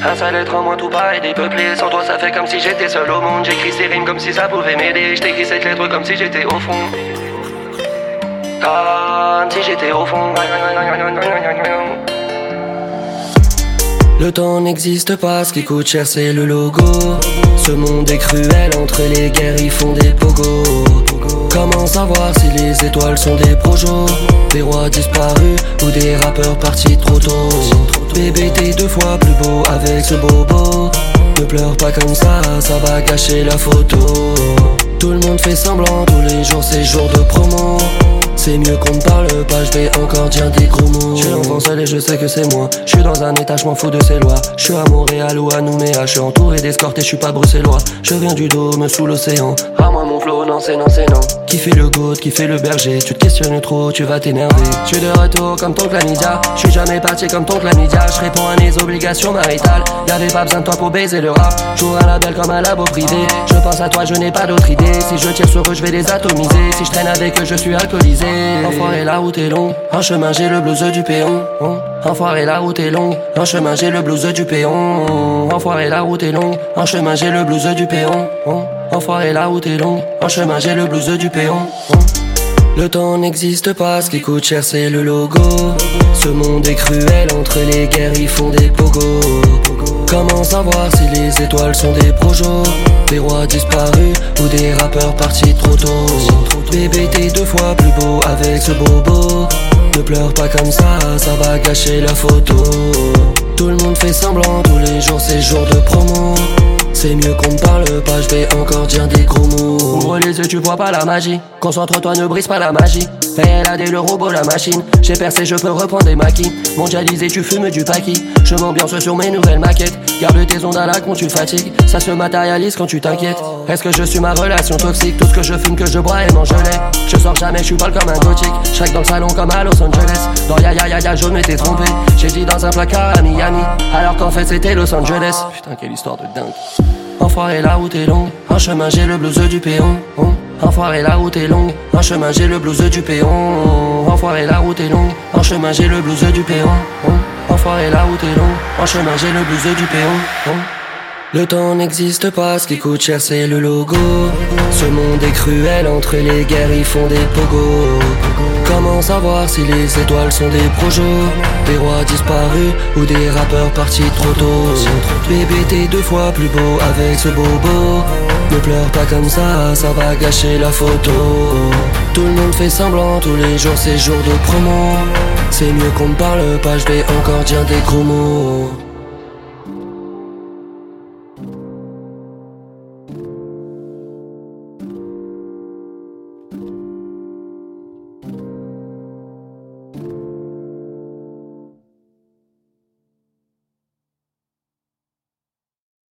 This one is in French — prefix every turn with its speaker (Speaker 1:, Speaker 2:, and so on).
Speaker 1: Un seul être en moins, tout pareil dépeuplé. Sans toi ça fait comme si j'étais seul au monde. J'écris ces rimes comme si ça pouvait m'aider. J't'écris cette lettre comme si j'étais au fond. Comme si j'étais au fond. Le temps n'existe pas, ce qui coûte cher c'est le logo. Ce monde est cruel, entre les guerres ils font des pogos. Comment savoir si les étoiles sont des projos, des rois disparus ou des rappeurs partis trop tôt. Bébé t'es 2 fois plus beau avec ce bobo. Ne pleure pas comme ça va gâcher la photo. Tout le monde fait semblant, tous les jours c'est jour de promo. C'est mieux qu'on ne parle pas, je vais encore dire des gros mots. Je suis l'enfant seul et je sais que c'est moi. Je suis dans un état, je m'en fous de ces lois. Je suis à Montréal ou à Nouméa, je suis entouré d'escortes et je suis pas bruxellois. Je viens du dôme sous l'océan. Rends-moi mon flow, non c'est non c'est non. Qui fait le goat, qui fait le berger. Tu te questionnes trop, tu vas t'énerver. Je suis de retour comme ton chlamydia. Je suis jamais parti comme ton chlamydia. Je réponds à mes obligations maritales. Y'avait pas besoin de toi pour baiser le rap. J'ouvre un label comme un labo privé. Je pense à toi, je n'ai pas d'autre idée. Si je tire sur eux, je vais les atomiser. Si je traîne avec eux, je suis alcoolisé. Enfoiré, la route est longue. En chemin, j'ai le blues du péon. Enfoiré, la route est longue. En chemin, j'ai le blues du péon. Enfoiré, la route est longue. En chemin, j'ai le blues du péon. Enfoiré, la route est longue. En chemin, j'ai le blues du péon. Le temps n'existe pas, ce qui coûte cher c'est le logo. Ce monde est cruel, entre les guerres ils font des pogos. Comment savoir si les étoiles sont des projos, des rois disparus ou des rappeurs partis trop tôt. Bébé t'es 2 fois plus beau avec ce bobo. Ne pleure pas comme ça va gâcher la photo. Tout le monde fait semblant, tous les jours c'est jour de promo. C'est mieux qu'on ne parle pas, je vais encore dire des gros mots. Ouvre les yeux, tu vois pas la magie. Concentre-toi, ne brise pas la magie. PLAD le robot, la machine. J'ai percé, je peux reprendre des maquis. Mondialisé, tu fumes du paki. Je m'ambiance sur mes nouvelles maquettes. Garde tes ondes à la con, tu fatigues. Ça se matérialise quand tu t'inquiètes. Est-ce que je suis ma relation toxique? Tout ce que je fume, que je bois et mange lait. Je sors jamais, je suis pas comme un gothique. Chaque dans le salon comme à Los Angeles. Dans ya, je m'étais trompé. J'ai dit dans un placard à Miami, alors qu'en fait c'était Los Angeles. Putain, quelle histoire de dingue. Enfoiré, la route est longue. En chemin, j'ai le blues du péon. Enfoiré, la route est longue. En chemin, j'ai le blues du péon. Enfoiré, la route est longue. En chemin, j'ai le blues du péon. Enfoiré, la route est longue. En chemin, j'ai le blues du péon. Le temps n'existe pas, ce qui coûte cher c'est le logo. Ce monde est cruel, entre les guerres ils font des pogos. Comment savoir si les étoiles sont des projos, des rois disparus ou des rappeurs partis trop tôt. Bébé t'es 2 fois plus beau avec ce bobo. Ne pleure pas comme ça va gâcher la photo. Tout le monde fait semblant, tous les jours c'est jour de promo. C'est mieux qu'on ne parle pas, je vais encore dire des gros mots.